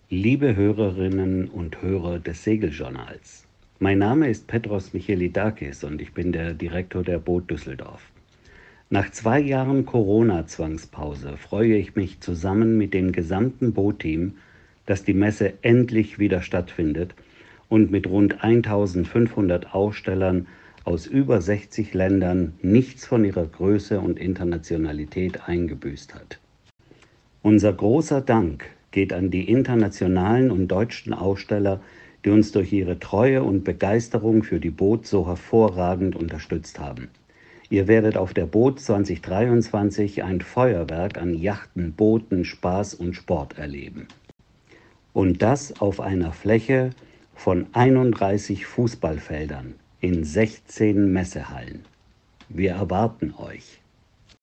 Liebe Hörerinnen und Hörer des Segeljournals, mein Name ist Petros Michelidakis und ich bin der Direktor der Boot Düsseldorf. Nach 2 Jahren Corona-Zwangspause freue ich mich zusammen mit dem gesamten Boot-Team, dass die Messe endlich wieder stattfindet und mit rund 1500 Ausstellern aus über 60 Ländern nichts von ihrer Größe und Internationalität eingebüßt hat. Unser großer Dank geht an die internationalen und deutschen Aussteller, die uns durch ihre Treue und Begeisterung für die Boot so hervorragend unterstützt haben. Ihr werdet auf der Boot 2023 ein Feuerwerk an Yachten, Booten, Spaß und Sport erleben. Und das auf einer Fläche von 31 Fußballfeldern in 16 Messehallen. Wir erwarten euch.